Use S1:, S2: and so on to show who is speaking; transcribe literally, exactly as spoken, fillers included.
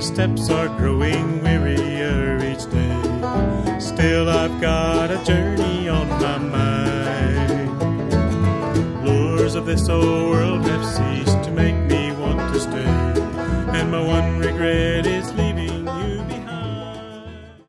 S1: steps are growing wearier each day. Still I've got a journey on my mind. Lures of this old world have ceased to make me want to stay, and my one